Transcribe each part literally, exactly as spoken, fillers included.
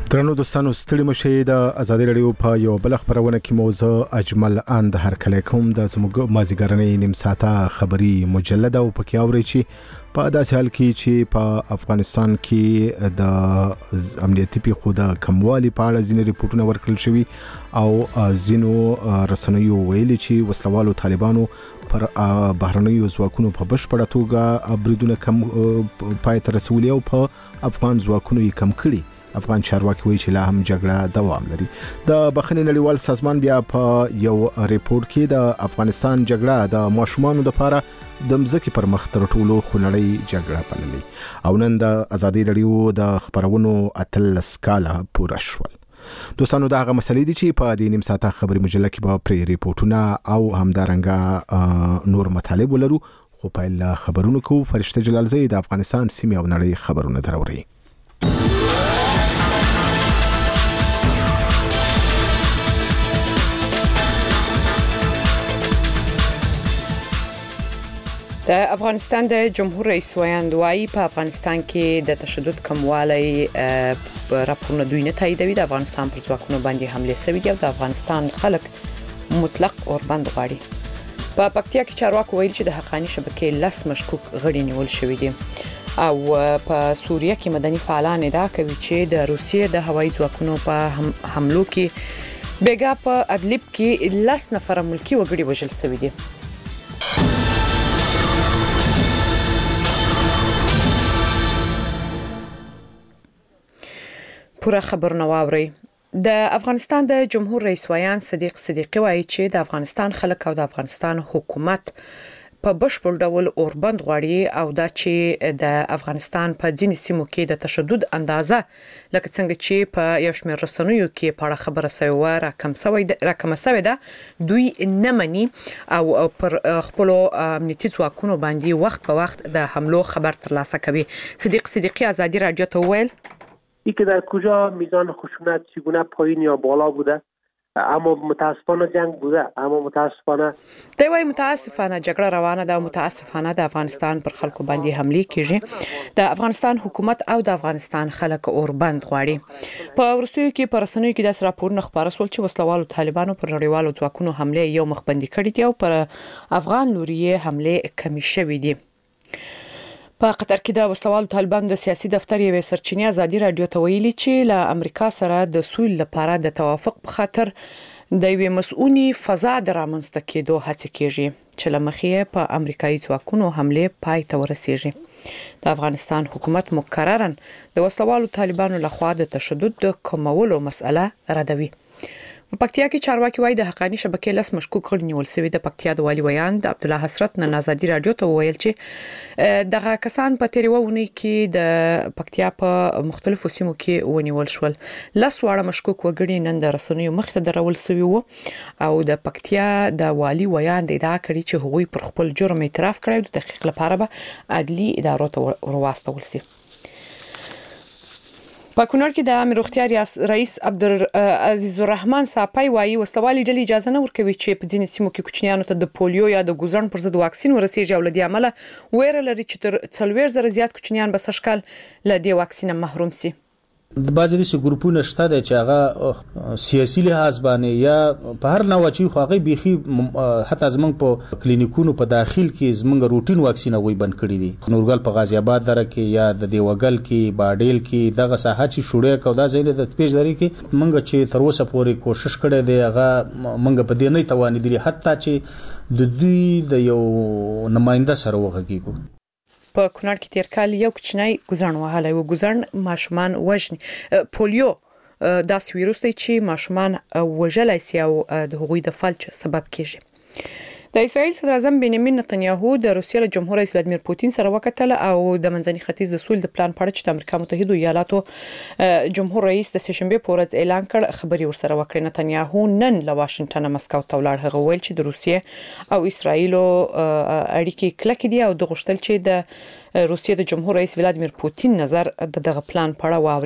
درنو دوستانو ستړي مشه د ازادي رادیو په یو بل خبرونه کې موضوع اجمل اند هر کله کوم د زموږ مازیګرنې نیم ساعته خبري مجلد او پکې اوري چې په داسې حال کې چې په افغانستان کې د امنیتي پیښو د کموالي په اړه ځینې ریپورتونه ورکړل شوي او ځینو رسنیو ویلي چې وسلوالو طالبانو پر بهرنیو ځواکونو په بشپړه توګه بریدونه کم پای ته رسولي او په افغان ځواکونو یې کم کړي. افغان چارواکي وایي چې لا هم جګړه دوام لري. د بخښنې نړیوال سازمان بیا په یو ریپورت کې د افغانستان جګړه د ماشومانو لپاره د مځکې پر مخ تر ټولو خونړۍ جګړه بللې او نن د ازادي رادیو د خبرونو اتلس کاله پوره شول. دوستانو دا هغه مسلې دي چې په دې نیم ساعته خبري مجله کې به پرې ریپورتونه او همدارنګه نور مطالب ولرو. خو په خبرونو کې فرشته جلالزی د افغانستان سیمې او نړۍ خبرونه دروري. د افغانستان د جمهور رئیس ویاند وايي په افغانستان کې د تشدد کموالی راپورونه دوی نه تاییدوي. د افغانستان پر ځواکونو باندې حمله شوې دي او د افغانستان خلک مطلق اوربند غواړي. په پکتیا کې چارواکو ویل چې د حقانی شبکې لس مشکوک غړي نیول شوي دي او په سوریه کې مدني فعالان ادعا کوي چې د روسیې د هوایي ځواکونو په حملو کې بیګا په ادلب کې لس نفر ملکی وګړي وژل شوي دي. پوره خبر نو اوري. د افغانستان د جمهور رئیس ویان صدیق صدیقی وایي چې د افغانستان خلک او د افغانستان حکومت په بشپړ ډول اوربند غواړي او دا چې د افغانستان په ځینې سیمو کې د تشدد اندازه لکه څنګه چې په یو شمېر رسنیو کې په اړه خبره شوی را کم شوی را کم شوی ده دوی نه مني او پر خپل امنیتي ځواکونو باندې وخت په وخت د حملو خبر ترلاسه کوي. صدیق صدیقی ازادي رادیو ته ویل ای که در کجا میزان خشونت چگونه پایین یا بالا بوده اما متاسفانه جنگ بوده اما متاسفانه دی وايي متاسفانه جګړه روانه ده. متاسفانه د افغانستان پر خلکو باندې حمله کیږي. د افغانستان حکومت او د افغانستان خلک اوربند غواړي. په ورستیو کې پر رسنیو کې د راپورونه خبره سول چې وسلوالو طالبانو پر نړیوالو ځواکونو حمله یو مخبندي کړې دي او پر افغان لوري حمله کمی شوې دي. په قطر کې د وسلوالو طالبانو د سیاسي دفتر یوې سرچینې ازادي رادیو ته ویلي چې له امریکا سره د سولې لپاره د توافق په خاطر د یوې مسؤونی فضا د رامنځته کېدو هڅه کیږي چې له مخې په امریکایي ځواکونو حمله پای ته ورسیږي. د افغانستان حکومت مکررن د وسلوالو طالبانو لخوا د تشدد د کمولو مسأله ردوي. په پکتیا کې چارواکي وایي د حقانی شبکې لس مشکوک غړي نیول شوي. د پکتیا د والي ویاند عبدالله حسرت نن ازادي رادیو ته وویل چې دغه کسان په تیرې ونی کې د پکتیا په مختلفو سیمو کې ونیول شول. لس واړه مشکوک وګړي نن د رسنیو مخ ته درول شوي وو او د پکتیا د والي ویاند ادعا کړې چې هغوی پر خپل جرم اعتراف کړی او د تحقیق لپاره به عدلي ادارو ته ورواستول شي. په کونړ کې د امیر روغتیا رئیس عبدالعزیز الرحمن صاحب وايي وسلوالي ډلې اجازه نه ورکوي چې په ځینې سیمو کې کوچنیانو ته د پولیو یا د ګوزړن پر ضد واکسین ورسیږي او له دې امله ویره لري چې تر څلوېښت زره زیات کوچنیان به سږکال له دې واکسین محروم شي. د بعضې داسې ګروپونه شته دی چې هغه سیاسي لحاظ باندې یا په هر نوع چې خو هغوی بیخي حتی زموږ په کلینیکونو په داخل کې زموږ روټین واکسین هغوی بند کړي دي. نورګل په غازي آباد دره کې یا د دیوګل کې باډیل کې دغه ساحه چې شوړی کو دا ځای د پیش دری کې موږ چې تر اوسه پورې کوشش کړی دی هغه موږ په دې نه توانېدلي حتی چې د دوی د یو نماینده سره وغږیږو. په کونړ کې تیر کال یو کوچنی ګوزړن وهلی و. ګوزړن ماشومان وژني. پولیو داسې ویروس دی چې ماشومان وژلی سي او د هغوی د فلج سبب کیږي. د اسرائیل صدر اعظم بنیامین نتنیاهو د روسیې له جمهور رئیس ولادیمیر پوتین سره وکتل او د منځني ختیځ د سولې د پلان په اړه چې د امریکا متحده ایالاتو جمهور رئیس د سهشنبه په ورځ اعلان کړ خبري ورسره وکړه. نتنیاهو نن له واشنگټن مسکو ته ولاړ. هغه ویل چې د روسیې او اسرائیل اړیکې کلکې دي او د غوښتل چې د روسیې د جمهور رئیس ولادیمیر پوتین نظر د دغه پلان په اړه واوري.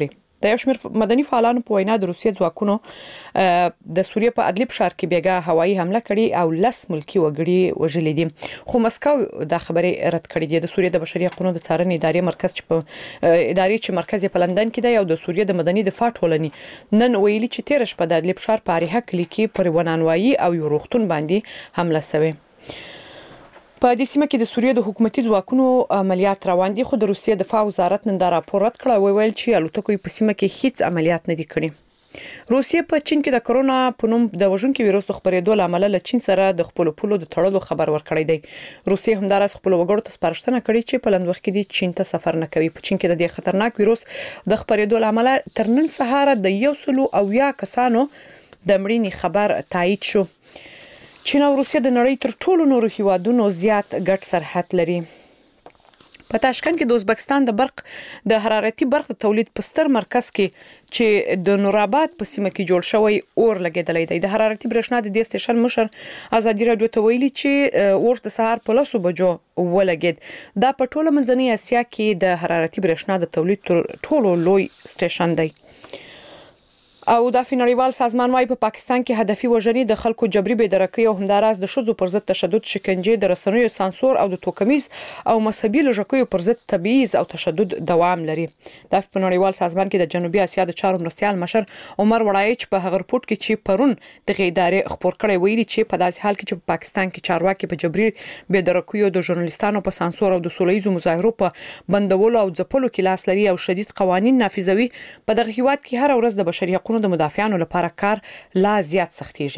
د یو شمېر مدني فعالانو په وینا د روسیې ځواکونو د سوریې په ادلیب ښار کې بیګا هوایي حمله کړې او لس ملکی وګړي وژلي دي، خو مسکو دا خبرې رد کړې دي. د سوریې د بشري حقوقو د څارنې ادارې مرکز چې په ادارې چې مرکز په لندن کې دی او د سوریې د مدني دفاع ټولنې نن ویلي چې تیر شپه د ادلیب ښار په اریحه کلي کې پر ونانوایي او یو روغتون باندې حمله شوې. په دې سیمه کې د سوریې د حکومتي ځواکونو عملیات روان دي، خو د روسیې دفاع وزارت نن دا راپور رد کړ او ویل چې الوتکو په سیمه کې هیڅ عملیات نه دي کړي. روسیې په چین کې د کرونا په نوم د وژونکي وایروس د خپرېدو لامل له چین سره د خپل پولو د تړلو خبر ورکړی دی. روسیې همداراز خپل وګړو ته سپارښتنه کړې چې په لند وخت کې د چین ته سفر نه کوي. په چین کې د دې خطرناک وایروس د خپرېدو لامل تر نن سهار د یو سلو او یا کسانو د مړینې خبر تایید شو. چین او روسیې د نړۍ تر ټولو نورو هیوادونو زیات ګډ سرحد لري. په تاشکند کې د ازبکستان د برق د حرارتي برق د تولید په ستر مرکز کې چې د نوراباد په سیمه کې جوړ شوی اور لګیدلی دی. د حرارتي برېښنا د دې سټیشن مشر ازادي راډیو ته ویلي چې اور د سهار په لسو بجو ولګید. دا په ټوله منځنۍ اسیا کې د حرارتي برېښنا د تولید تر ټولو لوی سټیشن دی. او د نړیوال سازمان وايي په پاکستان کې هدفي وژنې د خلکو جبري بېدرکۍ او همداراز د ښځو پر ضد تشدد، شکنجې، د رسنیو سانسور او د توکمیز او مذهبي لږکیو پر ضد تبعیض او تشدد دوام لري. د په نړیوال سازمان کې د جنوبي اسیا د چارو مرستیال مشر عمر وړایچ په هغه رپورت کې چې پرون د ادارې خبر کړی ویلي چې په داسې حال کې چې په پاکستان کې چارواکي په جبري بېدرکیو، د ژورنالیستانو په سانسور او د سولهییزو مظاهرو په بندولو او ځپلو کې لاس لري او شدید قوانین نافذوي، په دغه هیواد کې هر ورځ د بشري حقوقو د مدافعانو لپاره کار لا زیات سختيږي.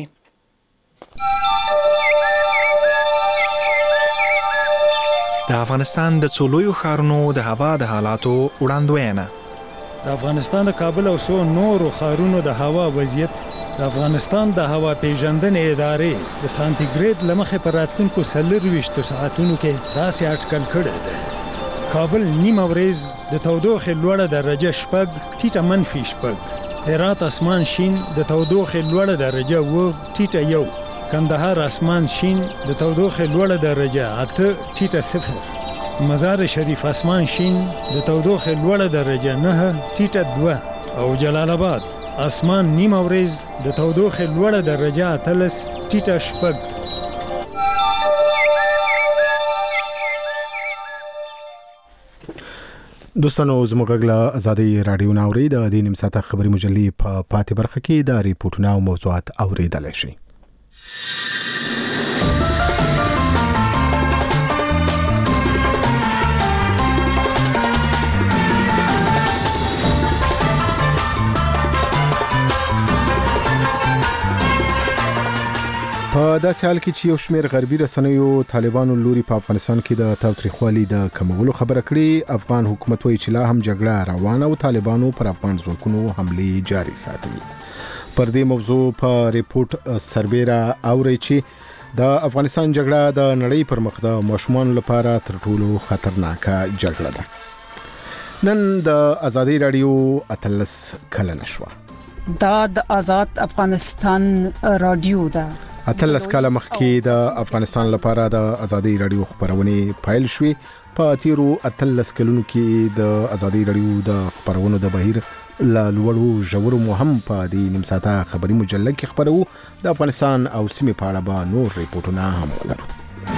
د افغانستان د څولویو ښارونو د هوا د حالاتو وړاندوینه. د افغانستان د کابل او څو نورو ښارونو د هوا وضعیت د افغانستان د هوا پیژندنې ادارې د سانتیګریډ لمخې پر راتلونکو څلرویشتو ساعتونو کې داسې اټکل کړی دی. کابل نیمه ورځ د تودوخې لوړه درجه شپږ ټیټه منفي شپږ، هرات اسمان شین د تودوخې لوړه درجه و ټیټه یو، کندهار اسمان شین د تودوخې لوړه درجه اته ټیټه صفر، مزار شریف اسمان شین د تودوخې لوړه درجه نه ټیټه دوه او جلال آباد اسمان نیمه ورځ د تودوخې لوړه درجه اتلس ټیټه شپږ. دوستانو زموږ غږ له ازادي راډیو ناوري د دې نیم ساعته خبري مجلې په پاتې برخه کې د ریپورتونو او موضوعات اوریدلای شئ. په داسې حال کې چې یو شمېر غربي رسنیو طالبانو لوري په افغانستان کې د تاوتریخوالي د کمولو خبره کړې، افغان حکومت وایي چې لا هم جګړه روانه او طالبانو پر افغان ځواکونو حملې جاري ساتلي. پر دې موضوع په ریپورت سربیره اوري چې د افغانستان جګړه د نړۍ پر مخ د ماشومانو لپاره تر ټولو خطرناکه جګړه ده. نن د ازادي راډیو اتلس کلنه شوه. دا د آزاد افغانستان رادیو ده. اتلس کاله مخکې د افغانستان لپاره د ازادي راډیو خبرونه پیل شوې. په تیرو اتلس کلونو کې د ازادي راډیو د خبرونو د بهیر لا لوړو ژورو مهم په دې نیم ساعته خبري مجله کې خبرو د افغانستان او سیمې په اړه به نور ریپورتونه هم ولرو.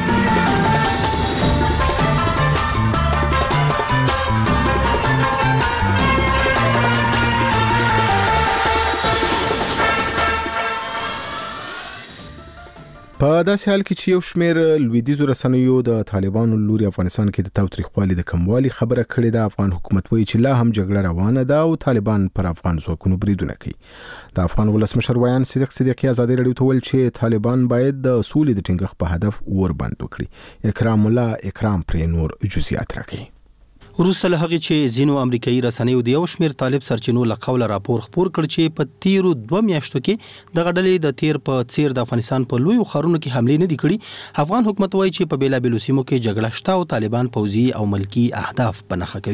په داسې حال کې چې یو شمېر لویدیځو رسنیو د طالبانو لوري افغانستان کې د تاوتریخوالي د کموالي خبره کړې ده، افغان حکومت وایي چې لا هم جګړه روانه ده او طالبان پر افغان ځواکونو بریدونه کوي. د افغان ولسمشر ویان صدیق صدیقی ازادي راډیو ته ویل چې طالبان باید د سولې د ټینګښت په هدف وربند وکړي. اکرام الله اکرام پر نور جزئیات راکړي. وروسته له هغې چې ځینو امریکایي رسنیو د یو شمېر طالب سرچینو له قوله راپور خپور کړ چې په تیرو دوه میاشتو کې دغه ډلې د تیر په څیر د افغانستان په لویو ښارونو کې حملې نه دي کړي. افغان حکومت وایي چې په بیلابیلو سیمو کې جګړه شته او طالبان پوځي او ملکي اهداف په نښه کوي.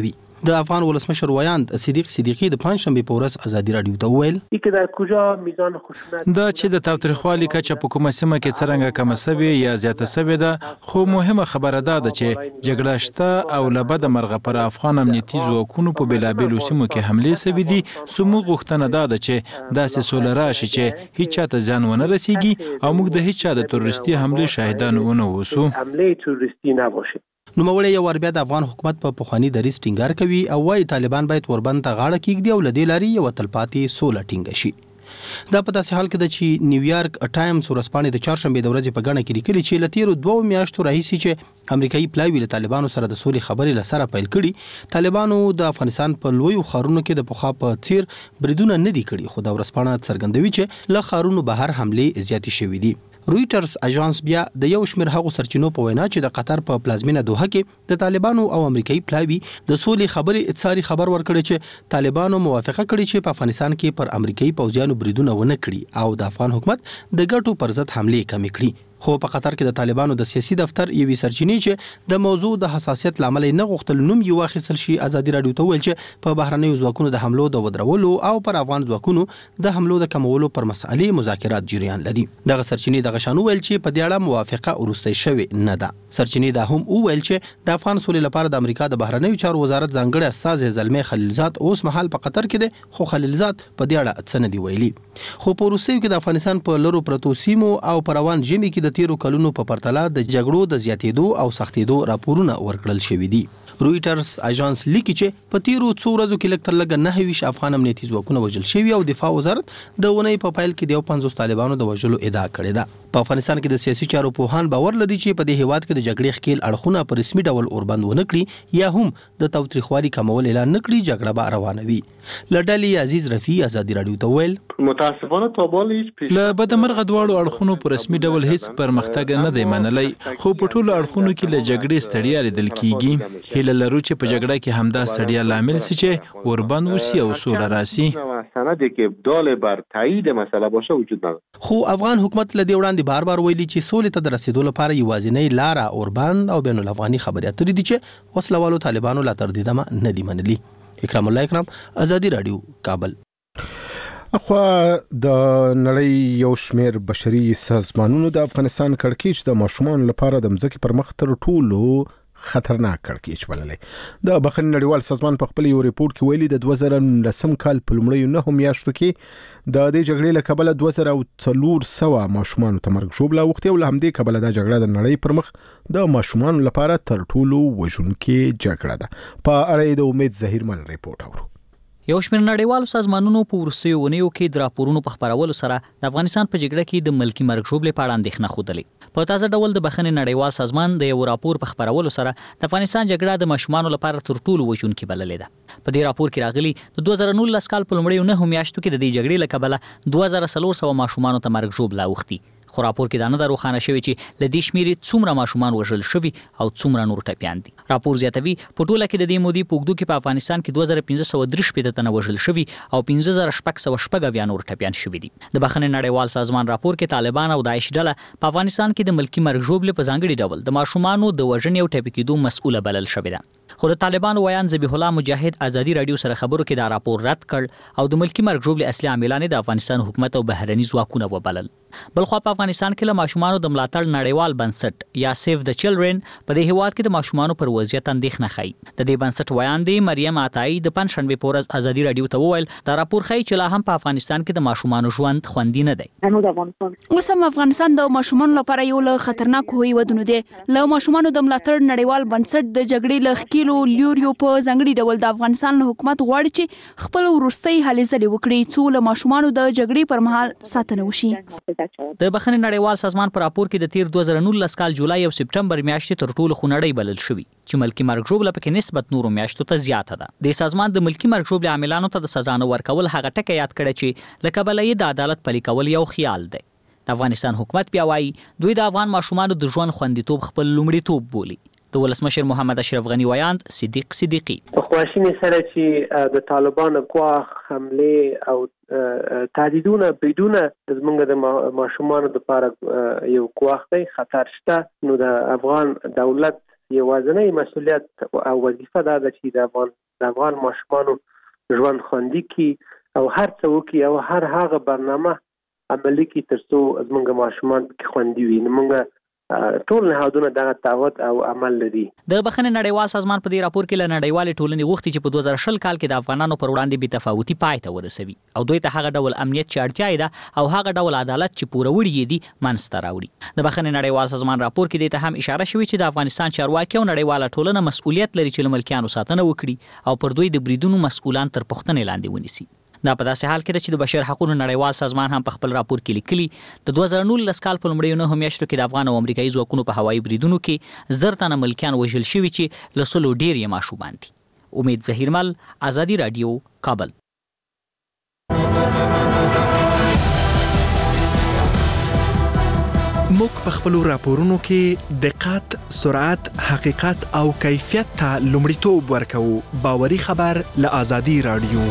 د افغان ولسمشر ویاند صدیق صدیقی د پنځشنبه په ورځ ازادي رادیو ته وویل چې د کجا میزان خشونت دا چې د تاوتریخوالي کچه په کومه سیمه کې څرنګه کم سوي یا زیاته سوي ده، خو مهمه خبره ده چې جګړه شته او لبد مرغه پر افغان امنیتي ځواکونو په بېلابېلو سیمو کې حملې سوي دي. زموږ غوښتنه دا ده چې داسې سوله راشي چې هیڅ چاته زیان ونه رسیږي او موږ د هیڅ چا د تروریستي حملې شاهدان ونه اوسو. حملې تروریستي نه باشه. نوموړی یو ور بیا د افغان حکومت په پخوانی دریځ ټینګار کوي او وايي طالبان باید وربند ته غاړه کېږدي او له دې لارې یو تلپاتې سوله ټینګه شي. دا په داسې حال کې ده چې نیویارک ټایمز ورځپاڼې د چهارشنبې د ورځې په ګڼه کې لیکلي چې له تېرو دوو میاشتو راهیسې چې امریکایي پلاوي له طالبانو سره د سولې خبرې له سره پیل کړي، طالبانو د افغانستان په لویو ښارونو کې د پخوا په څیر بریدونه نه دي کړي، خو دا ورځپاڼه څرګندوي چې له ښارونو بهر حملې زیاتې شوې دي. رویټرز اژانس بیا د یو شمېر هغو سرچینو په وینا چې د قطر په پلازمینه دوحه کې د طالبانو او امریکایي پلاوي د سولې خبرې اتصالي خبر ورکړي چې طالبانو موافقه کړې چې په افغانستان کې پر امریکایي پوځیانو بریدونه ونه کړي او د افغان حکومت د ګټو پر ضد حملې کمې کړي. خو په قطر کې د طالبانو د سیاسي دفتر یوې سرچینې چې د موضوع د حساسیت لامل نه غوښتل نوم یو واخیستل شي ازادي رادیو ته ویل چې په بهرنیو ځواکونو د حملو د ودرولو او پر افغان ځواکونو د حملو د کمولو پر مسالې مذاکرات جریان لري. دغه سرچینې دغه شانو ویل چې په دې اړه موافقه وروسته شوې نه ده. سرچینې دا هم ویل چې د افغان سولې لپاره د امریکا د بهرنیو چارو وزارت ځانګړی استازی زلمي خلیلزاد اوس مهال په قطر کې دی، خو خلیلزاد په دې اړه څه نه دی ویلي. خو په روسیې کې د افغانستان په لرو پرتو سیمو او پر روان ژمي کې د تیرو کلونو په پرتله د جګړو د زیاتېدو او سختېدو راپورونه ورکړل شوي دي. رویټرز اژانس لیکي چې په تیرو څو ورځو کې لږ تر لږه نهه ویشت افغان امنیتي ځواکونه وژل شوي او دفاع وزارت د اونۍ په پیل کې د یو پنځوس طالبانو د وژلو ادعا کړې ده. په افغانستان کې د سیاسي چارو پوهان باور لري چې په دې هیواد کې د جګړې ښکیل اړخونه په رسمي ډول اوربند ونه کړي یا هم د تاوتریخوالي کمول اعلان نه کړي، جګړه به روانه وي. له ډلې عزیز رفیع ازادي رادیو ته ویل متاسفانه تابال هیڅ له بده مرغه دواړو اړخونو په رسمي ډول هیڅ پرمختګ نه دی منلی، خو په ټولو اړخونو کې له جګړې ستړیا لیدل کیږي. هیله لرو چې په جګړه کې همدا ستړیا لامل شي چې اوربند وسی او سوله راسي. سندی که دال بر تایید مسئله باشه وجود نداره. خو افغان حکومت له دې وړاندې بار بار ویلي چې سولې ته د رسیدو لپاره یوازینۍ لاره اوربند او بین الافغاني خبرې اترې دي چې وسلوالو طالبانو لا تر دې دمه نه دي منلي. اکرام الله اکرام، ازادي رادیو، کابل. اخوا د نړۍ یو شمېر بشري سازمانونو د افغانستان کړکېچ د ماشومانو لپاره د مځکې پر مخ تر ټولو خطرناک کړکېچ بللی. د بخښنې نړیوال سازمان په خپل یو ریپورت کې ویلي د دوه زره نولسم کال په لومړیو نهو میاشتو کې د دې جګړې له کبله دوه زره څلور سوه ماشومانو ته مرګ ژوبله اوښتې او له همدې کبله دا جګړه د نړۍ پر مخ د ماشومانو لپاره تر ټولو وژونکې جګړه ده. په اړه یې د امید ظهیرمل ریپورت اورو. یو شمېر نړیوالو سازمانونو په وروستیو اونیو کې د راپورونو په خپرولو سره د افغانستان په جګړه کې د ملکي مرګ ژوبلې په اړه اندېښنه ښودلې. په تازه ډول د بخښنې نړیوال سازمان د یو راپور په خپرولو سره د افغانستان جګړه د ماشومانو لپاره تر ټولو وژونکې بللې ده. په دې راپور کې راغلي د دوه زره نولس کال په لومړیو نهو میاشتو کې د دې جګړې له کبله دوه زره څلور سوه ماشومانو ته مرګ ژوبله اوښتي. خو راپور کې دا نه ده روښانه شوې چې له دې شمېرې څومره ماشومان وژل شوي او څومره نور ټپیان دي. راپور زیاتوي په ټوله کې د دې مودې په اوږدو کې په افغانستان کې دوه زره پنځه سوه درې شپېته تنه وژل شوي او پنځه زره شپږ سوه شپږ اویا نور ټپیان شوي دي. د بخښنې نړیوال سازمان راپور کې طالبان او داعش ډله په افغانستان کې د ملکي مرګ ژوبلې په ځانګړي ډول د ماشومانو د وژنې او ټپي کېدو مسؤله بلل شوې ده. خو د طالبانو ویان ذبیح الله مجاهد ازادي رادیو سره خبرو کې دا راپور رد کړ او د ملکي مرګ ژوبلې اصلي عاملان د افغانستان حکومت او بهرني ځواکونه وبلل. بلخوا په افغانستان کې له ماشومانو د ملاتړ نړیوال بنسټ یا سیف د چلډرن په دې هیواد کې د ماشومانو پر وضعیت اندېښنه ښيي. د دې بنسټ ویان دی مریم عطایي د پنځشنبې په ورځ ازادي رادیو ته وویل دا راپور ښيي چې لا هم په افغانستان کې د ماشومانو ژوند خوندي نه دی. اوس هم افغانستان د ماشومانو لپاره یو له خطرناکو هیوادونو دی. له ماشومانو د ملاتړ نړیوال بنسټ د جګړې له ښکیلو لیوریو په ځانګړي ډول د افغانستان له حکومت غواړي چې خپل وروستۍ هلې ځلې وکړي څو له ماشومانو د جګړې پر مهال ساتنه وشي. د بخښنې نړیوال سازمان په راپور کې د تیر دوه زره نولس کال جولای او سپټمبر میاشتې تر ټولو خونړۍ بلل شوي چې ملکي مرګ ژوبله پکې نسبت نورو میاشتو ته زیاته ده. د سازمان د ملکي مرګ ژوبلې عاملانو ته د سزا نه ورکول هغه ټکی یاد کړی چې له کبله یې د عدالت پلي کول یو خیال دی. د افغانستان حکومت بیا وایي دوی د افغان ماشومانو د ژوند خوندیتوب خپل لومړیتوب بولي. د ولسمشر محمد اشرف غنی ویاند صدیق صدیقی په خواشینی سره چې د طالبانو ګواښ حمله او تهدیدونه بدون زمونږ د ماشومانو لپاره یو ګواښ دی، خطر شته. نو د افغان دولت یوازینی مسؤلیت او وظیفه دا ده چې د افغان د افغان ماشومانو ژوند خوندي کی او هر څه وکړي او هر هغه برنامه عملي کړي تر څو زموږ ماشومان پکې خوندي وي. موږ ټول نهادونه دغه تعهد او عمل لري. د بخښنې نړیوال سازمان په دې راپور کې له نړیوالې ټولنې غوښتي چې په دوه زره شل کال کې د افغانانو پر وړاندې بې تفاوتي پای ته ورسوي او دوی ته هغه ډول امنیت چې اړتیا یې ده او هغه ډول عدالت چې پوروړي یې دي منځته راوړي. د بخښنې نړیوال سازمان راپور کې دې ته هم اشاره شوې چې د افغانستان چارواکي او نړیواله ټولنه مسؤلیت لري چې له ملکیانو ساتنه وکړي او پر دوی د بریدونو مسؤلان تر پوښتنې لاندې ونیسي. دا په داسې حال کې چې د بشر حقوقو نړیوال سازمان هم په خپل راپور کې لیکلي د دوه زره نولس کال په لومړیو نهو میاشتو کې د افغان او امریکایي ځواکونو په هوایي بریدونو کې زر تنه ملکیان وژل شوي چې له سلو ډېر یې ماشومان دي. امید ظهیرمل، ازادي راډیو، کابل. موږ په خپلو راپورونو کې دقت، سرعت، حقیقت او کیفیت ته لومړیتوب ورکوو. باوري خبر له ازادي راډیو.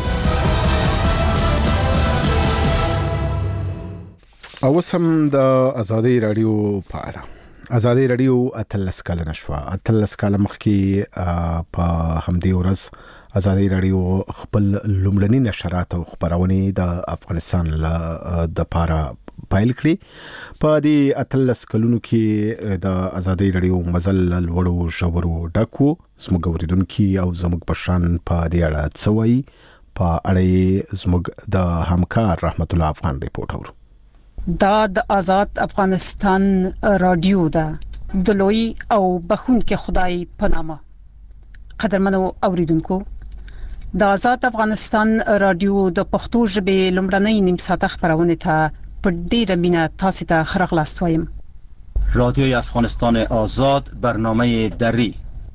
او سم د ازادي راډیو په اړه ازادي راډیو اتلس کلنه شوه. اتلس کاله مخکې په همدې ورځ ازادي راډیو خپل لومړني نشرات او خبرونه د افغانستان د پاره پایل کړی. په دې اتلس کلونو کې د ازادي راډیو مزل لوړو ژورو ډکو. زموږ اوریدونکو او زموږ پشان په دې اړه څه وایي، په اړه زموږ د همکار رحمت الله افغان ریپورت اورو. دا د آزاد افغانستان رادیو ده، د لوی او بخونکي خدای په نامه. قدرمنو اوریدونکو، د آزاد افغانستان رادیو د پښتو ژبې لومړنۍ نیم ساعته خبرونه ته په ډیره مینه تاسو ته ښه راغلاست وایم. رادیوی افغانستان آزاد، برنامه دری،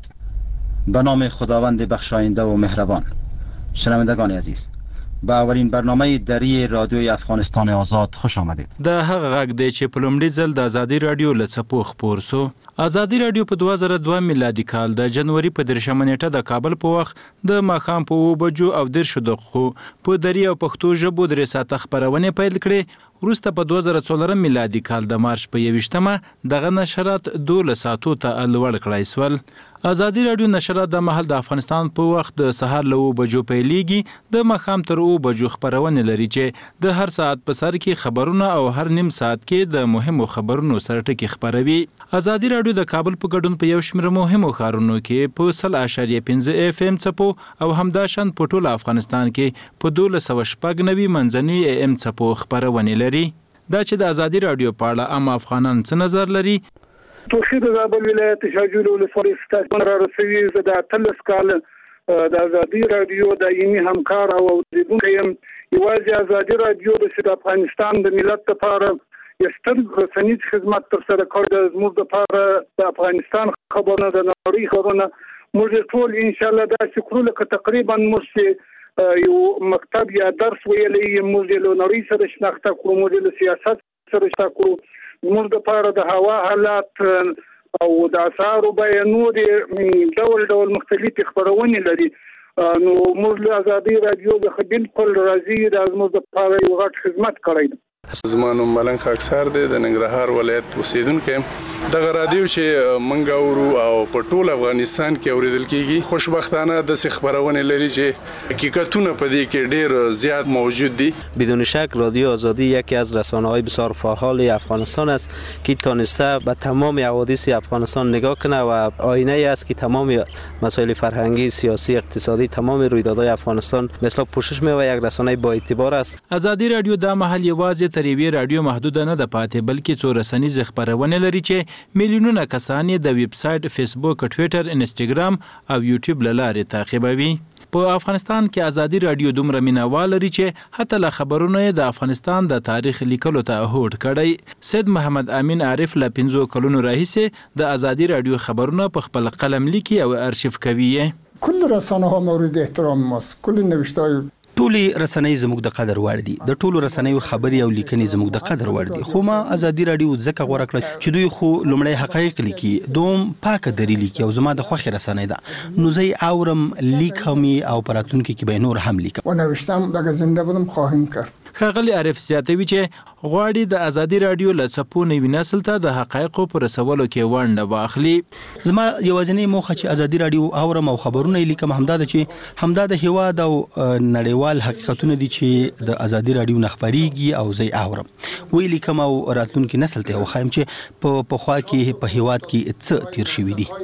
به نام خداوند بخشاینده و مهربان. شنوندگان عزیز، با اولین برنامه دری رادیوی افغانستان آزاد خوش آمدید. د هغه غږ دی چې په لومړي ځل د ازادي رادیو له څپو خپور سو. ازادي رادیو په دوه زره دوه میلادي کال د جنوري په درشمه نیټه د کابل په وخت د ماښام په اووه بجو او دېرشو دقیقو په دری او پښتو ژبو درې ساعته خبرونه پیل کړې. وروسته په دوه زره څلورم میلادي کال د مارچ په یویشتمه دغه نشرات دولس ساعتو ته لوړ کړای سول. ازادي رادیو نشرات د مهال د افغانستان په وخت د سهار له اووه بجو پیلېږي، د ماښام تر اووه بجو خبرونه لري چې د هر ساعت په سر کې خبرونه او هر نیم ساعت کې د مهمو خبرونو سره ټکي خبروي. ازادي رادیو د کابل په ګډون په یو شمېر مهمو ښارونو کې په سل اشاریه پنځه اف ام څپو او همداشان په ټول افغانستان کې په دولس سوه شپږ نوي منځني ام څپو خبرونه لري. دا چې د ازادي رادیو په اړه عام افغانان څه نظر لري. توخید د زابل ولایت شاجول ولسوالۍ ستاسو را رسوي. زه د اتلس کال د ازادي رادیو د یمي همکار او اوریدونکو یم. یوازې ازادي رادیو د افغانستان د ملت لپاره یستر رسنیز خدمت تر سره کړی د زموږ لپاره د افغانستان خبرونه د نړۍ خبرونه موږ ټول ان شاء الله دا شکر لکه تقریبا موږ یو مکتب یا درس ویلې موږ له نړۍ سره شناخته کوو، موږ له سیاست سره شناخته کوو، موږ د پاره د هوا حالات او د اسعارو بیانونه ډول ډول مختلفې خبرونه لري. نو موږ له ازادي رادیو د خدمت کول راځي د زموږ د پاره یو غټ خدمت کړی. زمانو ملنګ خاکسار دی د ننګرهار ولایت اوسیدونکو. دغه رادیو چې منګ اورو او په ټول افغانستان کې اوریدل کیږي، خوشبختانه د خبرونه لري چې حقیقتونه په دې کې ډیر زیات موجود دي. بدون شک رادیو آزادی یکی از رسانه‌های بسیار فعال افغانستان است که تونسته به تمام حوادث افغانستان نگاه کنه و آینه ای است که تمام مسائل فرهنگی، سیاسی، اقتصادی، تمام رویدادهای افغانستان مثلا پوشش می‌یابد و یک رسانه با اعتبار است. ازادي رادیو د محل یوازې تر یوې رادیو محدود نه ده پاتې، بلکې څو رسنیز خبرونه لري چې میلیونونه کسان د ویب سټ، فیسبوک، ټویټر، انسټاګرام او یوټیوب له لارې تعقیبوي. په افغانستان کې ازادي رادیو دومره مینوال لري چې حتی له خبرونو د افغانستان د تاریخ لیکلو ته هوډ کړی. سید محمد امین عارف له پنځو کلونو راهیسې د ازادي رادیو خبرونه په خپل قلم لیکي او ارشیف کوي. کل رسانه ها مورد احترام ماست. کل نوشته‌های ټولې رسنۍ زموږ د قدر وړ دي. د ټولو رسنیو خبري او لیکنې زموږ د قدر وړ دي. خو ما ازادي رادیو ځکه غوړه کړ چې دوی خو لومړی حقایق لیکي، دوم پاکه دری لیکي او زما د خوښې رسنۍ ده. نو زه اورم، لیکم او پراتونکو کې به نور هم لیکم. و نوشتم اگه زنده بودم خواهیم کرد. ښاغلي عارف زیاتوي چې غواړي د ازادي رادیو له څپو نوي نسل ته د حقایقو په رسولو کې ونډه واخلي. زما یوازینی موخه چې ازادي رادیو اورم او خبرونه لیکم همدا ده چې همدا د هیواد او نړیوال حقیقتونه دي چې د ازادي رادیو نخبريږي او زه اورم وی لیکم او راتلونکي نسل ته وخایم چې په پخوا کې په هیواد کې څه تیر شوی دي.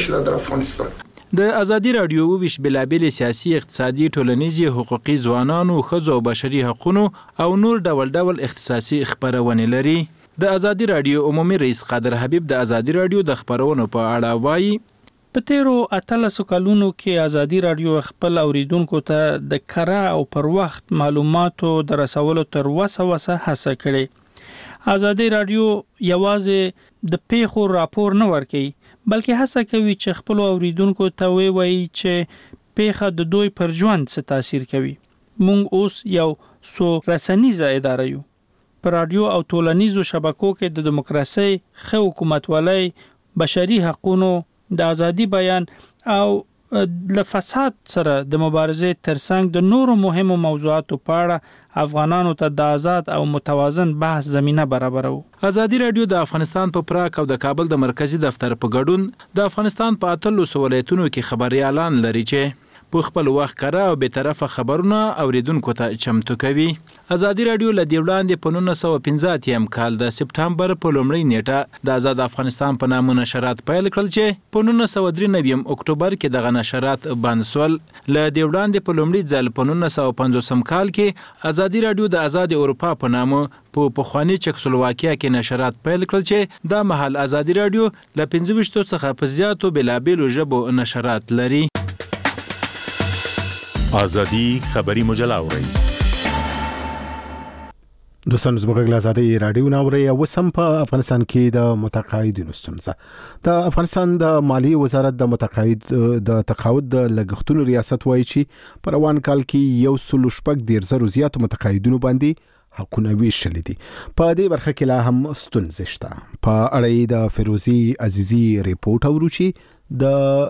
د ازادي رادیو ویش بلابل سیاسي اقتصادي ټولنیزي حقوقي ځوانانو ښځو او بشري حقوقو او نور ډول ډول اختصاصي خبرونه لري. د ازادي رادیو عمومي رئیس قادر حبیب د ازادي رادیو د خبرونو په اړه وایي په تیرو اتلسو کلونو کې ازادي رادیو خپل اوریدونکو ته د کره او پر وخت معلوماتو د رسولو تر وسه وسه هڅه کړې. ازادي رادیو یوازې د پیښو راپور نه ورکوي بلکې هڅه کوي چې خپل اوریدونکو ته وایي چې پیښه د دوی پر ژوند څه تاثیر کوي. مونږ اوس یو سو رسنیزه اداره یو. پر رادیو او ټولنیزو شبکو کې د دیموکراسي، ښه حکومتولۍ، بشري حقوقو، د ازادي بیان او له فساد سره د مبارزې ترڅنګ د نورو مهمو موضوعاتو په اړه افغانانو ته د آزاد او متوازن بحث زمينه برابرو. ازادي رادیو د افغانستان په پراک او د کابل د مرکزی دفتر په ګډون د افغانستان په اتلس ولایتونو کې خبريالان لري چې په خپل وخت کړه او به طرفه خبرونه اوریدونکو ته چمتو کوي. ازادي رادیو له دیولاندې په نولس سوه پنځه اتیا کال د سپټمبر په لومړۍ نیټه د آزاد افغانستان په نامه نشرات پیل کړل چې په نولس سوه درې نوي اکتوبر کې دغه نشرات بند شول. له دیولاندې په لومړي ځل په نولس سوه پنځوس کال کې ازادي رادیو د آزاد اروپا په نامه په پخوانی چکسلواکیا کې نشرات پیل کړل چې د محل ازادي رادیو له پنځه ویشت څخه په زیاتو بلابلو ژبو نشرات لري. آزادی خبری مجله اورئ. دوستان زموږ له ازادي رادیو ناوړي او سم په افغانستان کې د متقاعدینو ستونزه. د افغانستان د مالی وزارت د متقاعد د تقاعد د لګښتونو ریاست وایي چې په روان کال کې یو سل شپږ ډیر زرو زیات متقاعدینو باندې حقونه ویشل دي. په دې برخه کې لا هم ستونزې شته. په اړه د فیروزی عزیزی ریپورت اورو چې د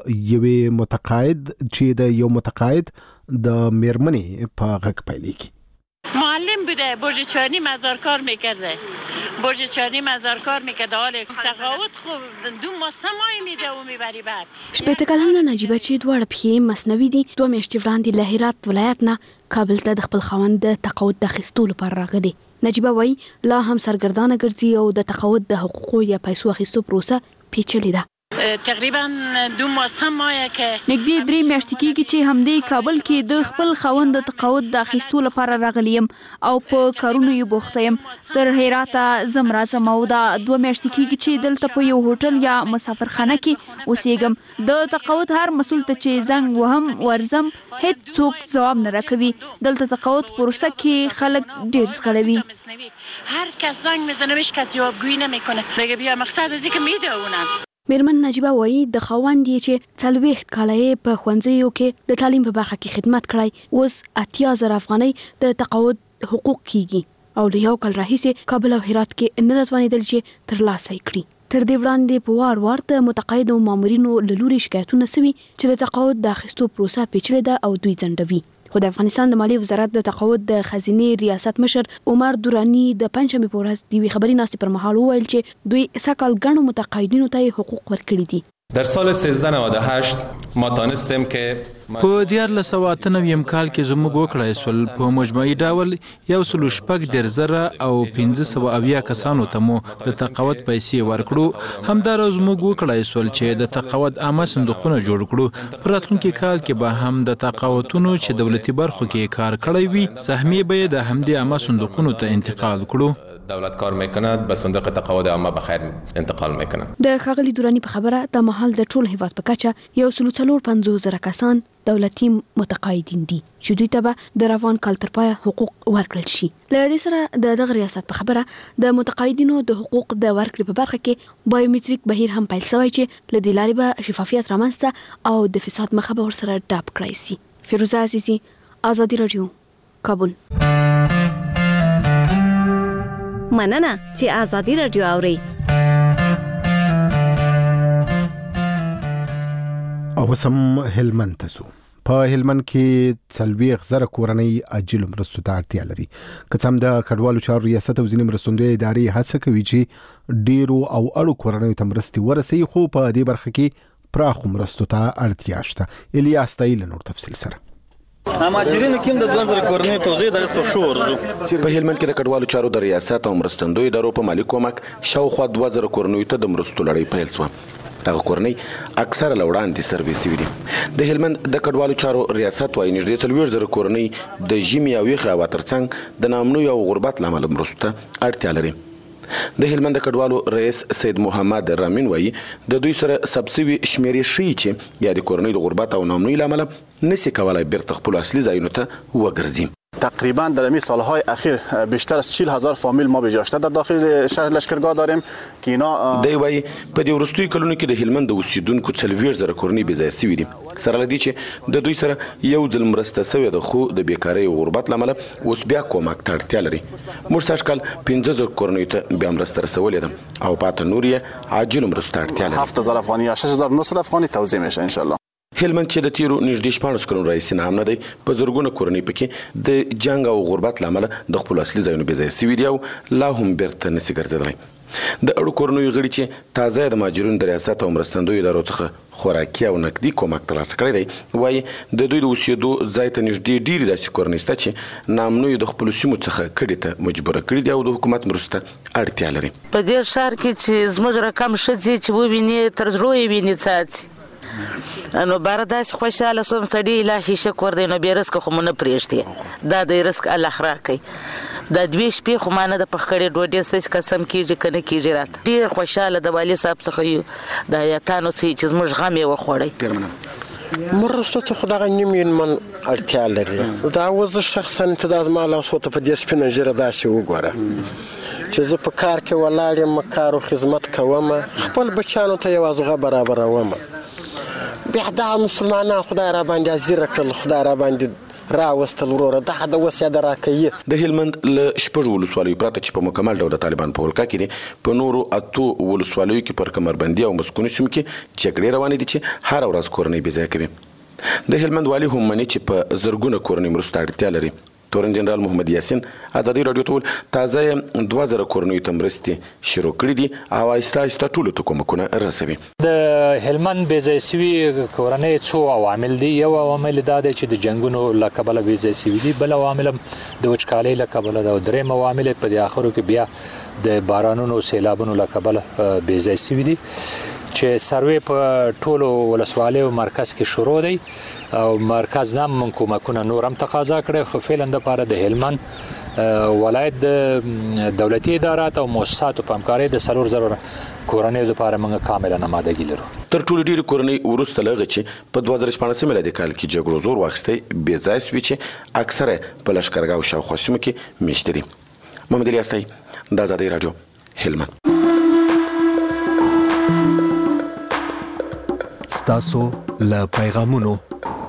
یوې متقاعد چې د یو متقاعد د میرمنې په غږ پیلې کی. معلم بوده، برج چانی مزارکار میکرده، برج چانی مزارکار میکرده، حال تقاعد خوب دو ماه سه ماه میده و میبری بعد. شپږ کلنه نجیبه چې دواړه پښې مصنوي دي، دوه میاشتې وړاندې له هرات ولایت نه کابل ته د خپل خاوند د تقاعد د اخیستو لپاره راغلي. نجیبه وایي لا هم سرګردانه ګرځي او د تقاعد د حقوقو یا پیسو اخیستو پروسه پیچلې ده. تقریبا دو ماه سه ماه که نږدې درې میاشتې کېږي چې همدې کابل کې د خپل خاوند د تقاعد د اخیستو لپاره راغلی یم او په کارونو یې بوخته یم. تر هراته زم راځم او دا دوه میاشتې کېږي چې دلته په یو هوټل یا مسافرخانه کې اوسېږم. د تقاعد هر مسؤل ته چې زنګ وهم ورزم هیڅ څوک ځواب نه راکوي. دلته تقاعد پروسه کې خلک ډېر زغلوي. هر کس زنگ میزنه هیچ کس جوابگویی نمیکنه. میگه بیا مقصد از اینکه میده اونم. میرمن نجیبه وایي د خاوند یې چې څلوېښت کاله یې په ښوونځیو کې د تعلیم په برخه کې خدمت کړی، اوس اتیا زره افغانۍ د تقاعد حقوق کیږي او له یو کال راهیسې کابل او هرات کې نه توانېدل چې ترلاسه یې کړي. تر دې وړاندې په وار وار د متقاعدو مامورینو له لوري شکایتونه سوي چې د تقاعد د اخیستو پروسه پیچلې ده او دوی ځنډوي. خو د افغانستان د مالی وزارت د تقاعد د خزینې ریاست مشر عمر دورانی د پنځمې په ورځ د یوې خبري ناستې پر مهال وویل چې دوی سږ ګڼو متقاعدینو ته حقوق ورکړي دي. در سال سیزده نود و هشت ما دانستیم که په دیارلس سوه اته نوي کال کې زموږ وکړای سول په مجموعي ډول یو سل شپږ ډیر زره او پنځه سوه اویا کسانو ته مو د تقاعد پیسې ورکړو. همداراز موږ وکړای سول چې د تقاعد عامه صندوقونه جوړ کړو. په راتلونکي کال کې به هم د تقاعدونو چې دولتي برخو کې کار کړی وي سهمیه به د همدې عامه صندوقونو ته انتقال کړو. دولت کار میکند به صندوق تقاعد عامه به خیر انتقال میکنه. د ښاغلي دورانی په خبره د محل د ټول هیواد په کچه یو سل څلور پنځوس زره کسان دولتي متقاعدین دي چې دوی ته به د روان کال تر پایه حقوق ورکړل شي. له دې سره د دغه ریاست په خبره د متقاعدینو د حقوق د ورکړې په برخه کې بایومټریک بهیر هم پیل شوی چې له دې لارې به شفافیت رامنځته او د فساد مخه به ورسره ډاپ کړای شي. فیروزه عزیزی، آزادي رادیو، کابل. مننه چې آزادي رادیو اوري. او سم هلمند ته سو. په هلمند کې څلوېښت زره کورنۍ عاجلو مرستو ته اړتیا لري. که څه هم د کډوالو چارو ریاست او ځینې مرستندویه ادارې هڅه کوي چې ډیرو او اړو کورنیو ته مرستې ورسوي، خو په دې برخه کې پراخو مرستو ته اړتیا شته. الیاس تایل نور تفصیل سره. مهاجرینو کې د دوه زره کورنۍ توزیع د غسپ شو ورزو په هلمند کې د کډوالو چارو د ریاست او مرستندوی ادارو په مالی کومک شاوخوا دوه زره کورنیو ته د مرستو لړۍ پیل شوه. دغه کورنۍ اکثره له وړاندې سروې شوي دي. د هلمند د کډوالو چارو ریاست وايي نږدې څلوېښت زره کورنۍ د ژمي او یخې هوا ترڅنګ د ناامنیو او غربت له امله مرستو ته اړتیا لري. د هلمند د کډوالو رئیس سید محمد رامین وايي د دوی سره سبسوي شمیرې ښیي چې یا د کورنۍ د غربت او ناامنۍ له امله نشي کولای بیرته خپل اصلي ځایونو ته وګرځي. تقریبا در این سالهای اخیر بیشتر از چهل هزار فامیل ما به جاشته در داخل شهر لشکرگاه داریم که اینا دی وايي په دې وروستیو کلونو کې د هلمند د اوسیدونکو څلوېښت زره کورنۍ بې ځایه سوي دي، سره له دې چې د دوی سره یو ځل مرسته سوې ده، خو د بیکارۍ او غربت له امله اوس بیا کومک ته اړتیا لري. موږ سږ کال پنځه زره کورنیو ته بیا مرسته رسولې ده او پاته نور یې عاجلو مرستو ته اړتیا لري. هفت هزار افغاني یا شش هزار و نهصد افغاني توزیع میشه ان شاء الله. هلمند چې د تیرو نږدې شپاړس کلونو راهیسې ناامنه دی، په زرګونه کورنۍ پکې د جنګ او غربت له امله د خپلو اصلي ځایونو بې ځایه سوي دي او لا هم بیرته نشي ګرځېدلی. د اړو کورنیو غړي چې تازه د مهاجرینو د ریاست او مرستندویو ادارو څخه خوراکي او نقدي کومک ترلاسه کړی دی، وایي د دوی د اوسېدو ځای ته نږدې ډېرې داسې کورنۍ شته چې ناامنیو د خپلو سیمو څخه کډې ته مجبوره کړي دي او د حکومت مرستو ته اړتیا لري. په دې ښار کې چې زموږ رقم ښځې چې وویني تر زړه یې ویني څاڅي، نو بار داسې خوشحاله سوم سړي الهي شکر دی، نو بې رزقه خو مو نه پرېږدي، دا د رزق الله راکوي. دا دوې شپې خو ما نه د پخ کړې ډوډۍ ستاسې قسم کېږي که نه کېږي راته. ډېر خوشحاله د والي صاحب څخه یو د حیاتانو څخه چې زموږ غم یې وخوړی. مرستو ته خو دغه نیم من اړتیا لري. دا اوس زه شخصا ته دا زما لاسو ته په دې سپینه ژیره داسې وګوره چې زه په کار کې ولاړ یم، کار او خدمت کوم، خپل بچیانو ته یو ازغه برابروم. بیا دا مسلمانان خدای را باندې ازیره کړل، خدای را باندې راوستل وروره، دا د وس یاد راکوي. د هلمند له شپږو ولسوالیو پرته چې په مکمل ډول د طالبان په ولکه کې دي، په نورو اتو ولسوالیو کې پر کمربندي او مسکوني سیمو کې جګړې روانې دي چې هره ورځ کورنۍ بې ځایه کوي. د هلمند والي هم مني چې په زرګونه کورنۍ مرستو ته اړتیا لري. تورن جنرال محمد یاسین ازادي رادیو ته ویل تازه دوه زره کورنیو ته مرستې شروع کړي دي او آهسته آهسته ټولو ته کومکونه رسوي. د هلمند بې ځایه سوي کورنۍ څو عوامل دي. یو عوامل دا دی چې د جنګونو له کبله بې ځایه سوي دي، بل عوامل د وچکالۍ له کبله ده، او درېیم عوامل په دې اخرو کې بیا د بارانونو سیلابونو له کبله بې ځایه سوي دي چې سروې په ټولو ولسوالیو مرکز کې شروع دی او مرکز نام من کومکونه نور هم تقاضا کړی، خو فعلا دپاره د هلمند ولایت د دولتي ادارات او مؤسساتو په همکارۍ د څلور زره کورنیو دپاره موږ کامله نمادګي لرو. تر ټولو ډېرې کورنۍ وروسته له هغه چې په دوه زره شپاړسم میلادي کال کې جګړو زور واخیستی بې ځایه سوي چې اکثره په لښکرګاه او شاوخوا سیمو کې میشته دي. محمد الیاس تایي، د ازادۍ راډیو، هلمند. ستاسو له پیغامونو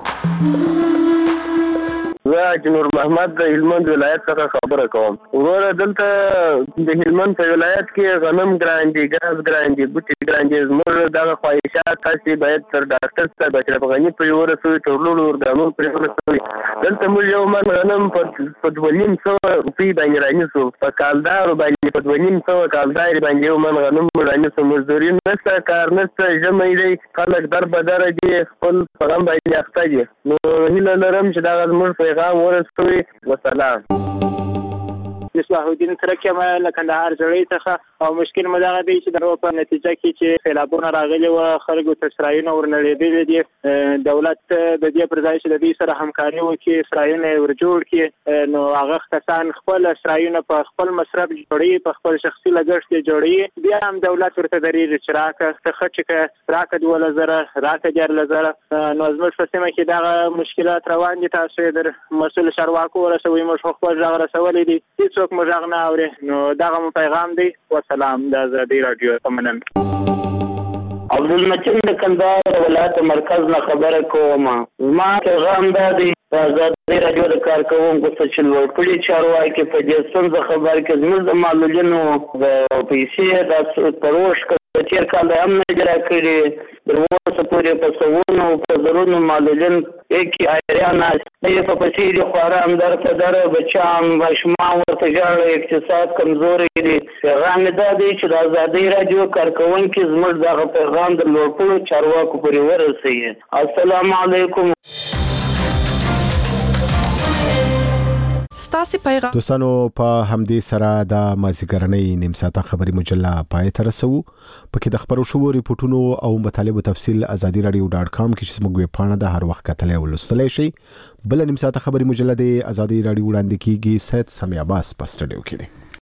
زه نور محمد د هلمند ولایت څخه خبره کوم. وروره دلته د هلمند په ولایت کې غنم ګران دي، ګاز ګران دي، بوټي ګران دي. زموږ دغه خواهشات تاسې باید تر ډاکټر صاحب اشرف غني پورې ورسوي، تر ټولو ارګانونو پورې ورسوي. دلته موږ یو من غنم په دوه نیم سوه روپۍ باندې رانیسو، په کالدارو باندې په دوه نیم سوه کالدارې باندې یو من غنم رانیسو. مزدوري نشته، کار نشته، ژمی دی، خلک در بدره دي، خپل په غم باندې اخته دي. نو هیله لرم چې دغه زموږ پیغام ورسوي. وسلام. مصباح الدین ترک یم له کندهار زړې څخه، او مشکل مو دغه دی چې د په نتیجه کې چې سیلابونه راغلي وو، خلکو ته سرایونه ورنړېدلي دي. دولت د دې پر ځای چې د دې سره همکاري وکړي، سرایونه یې ورجوړ کړي، نو هغه کسان خپل سرایونه په خپل مصرف جوړوي، په خپل شخصي لګښت یې جوړوي. بیا هم دولت ورته دریږي چې راکړه ته ښه چې راکړه دولس زره، راکړه دیارلس زره. نو زموږ په سیمه کې دغه مشکلات روان دي. تاسو یې در مسؤل چارواکو ورسوئ، موږ خپل غږ رسولی دی، هېڅوک مو غږ نه اوري. نو دغه مو پیغام دی. وسلام. د ازادۍ راډیو مننه. عبدالمتین د کندهار ولایت مرکز نه خبره کوم. زما پیغام دا دی د ازادۍ راډیو د کارکوونکو څخه چې لوړپوړي چارواکي په دې ستونزه خبر کې زموږ د معلولینو د پیسې د پروش په تیر کال هم نه جلا کړي تر اوسه پورې په سوونو په زرونو معلولین کې ایریان نه په پسې دي خورا هم درته در بچان ماشومان ورته ژاړي اقتصاد کمزوري دي پیغام دا دی چې د ازادي رادیو کارکونکي زموږ دغه پیغام د لوړپوړو چارواکو پورې ورسوي. السلام علیکم. ستاسو پیغام دوستانو په همدې سره د مازیګرنۍ نیم ساعته خبري مجله پای ته رسو. پکې د خبرو شوو ریپورتونو او مطالبه تفصیل ازادي رادیو ډاټ کام کې چې موږ په پاڼه د هر وخت کتلې ولستلې شي. بل نیم ساعته خبري مجله د ازادي رادیو وړاندې کیږي. سید سمیع عباس په سټډیو کې دی.